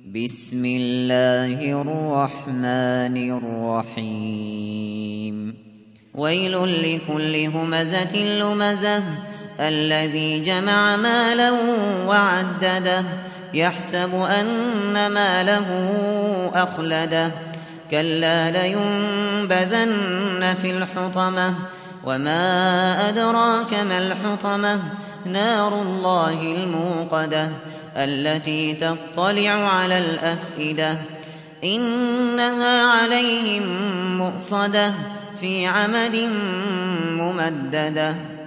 بسم الله الرحمن الرحيم ويل لكل همزة لمزة الذي جمع مالا وعدده يحسب أن ماله أخلده كلا لينبذن في الحطمة وما أدراك ما الحطمة نار الله الموقدة التي تطلع على الأفئدة إنها عليهم مؤصدة في عمد ممددة